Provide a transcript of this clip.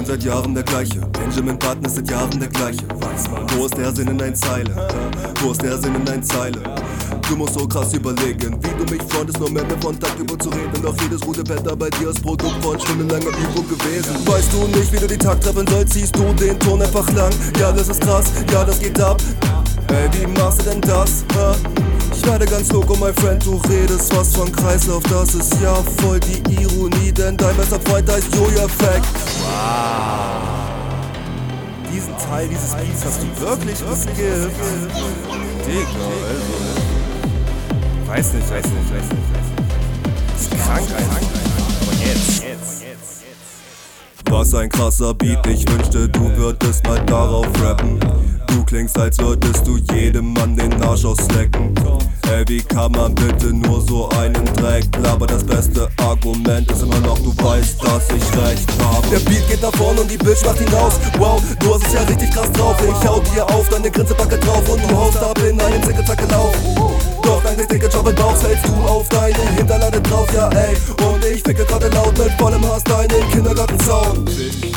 bin seit Jahren der gleiche. Benjamin Button ist seit Jahren der gleiche. Weiß man, wo ist der Sinn in deinen Zeilen? Wo ist der Sinn in deinen Zeilen? Du musst so krass überlegen, wie du mich frontest, nur mit mir von Tag über zu reden. Doch jedes gute Wetter bei dir ist Produkt von stundenlanger Übung gewesen. Weißt du nicht, wie du die Takt treffen sollst, ziehst du den Ton einfach lang. Ja, das ist krass, ja, das geht ab. Ey, wie machst du denn das? Ich werde ganz loco, my friend, du redest was von Kreislauf. Das ist ja voll die Ironie, denn dein bester Freund heißt Jojo-Effekt. Wow. Diesen Teil dieses Beats hast du wirklich geskippt. Digga, also. Weiß nicht. Ist krank, aber jetzt. Was ein krasser Beat, ich wünschte, du würdest mal darauf rappen. Du klingst, als würdest du jedem Mann den Arsch auslecken. Ey, wie kann man bitte nur so einen Dreck? Aber das beste Argument ist immer noch, du weißt, dass ich recht habe. Der Beat geht nach vorne und die Bitch macht ihn raus. Wow, du hast es ja richtig krass drauf. Ich hau dir auf deine Grinsebacke drauf und du haust ab in einen Zicke-Zacke-Lauf. Doch dank des dicke Job im Bauch fällst du auf deine Hinterlade drauf, ja ey. Und ich ficke gerade laut mit vollem Hass deinen Kindergarten-Sound.